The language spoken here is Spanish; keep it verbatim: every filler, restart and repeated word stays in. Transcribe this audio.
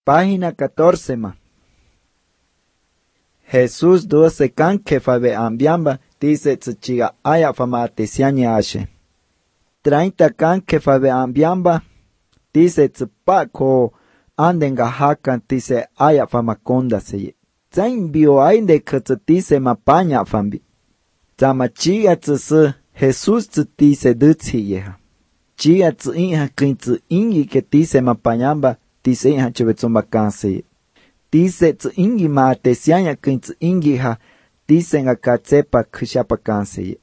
Página catorce ma. Jesús doce can kefabe ambiamba dice tsuchiga aya fama tesiani ashe. Treinta can kefabe ambiamba dice tsupa ko andenga hakan dice aya fama konda seye. Zain bio ainde kutsu dice mapanya fambi. Zama chiga tsu Jesús tsu dice dutsi yeha. Chiga tsu inha kin tsu ingi ke dice mapanyamba dice inha chubetsumba kanse. Dice tsu ingi ma tesianya kin tsu ingi ha dice nga katsepa kushapa kanse.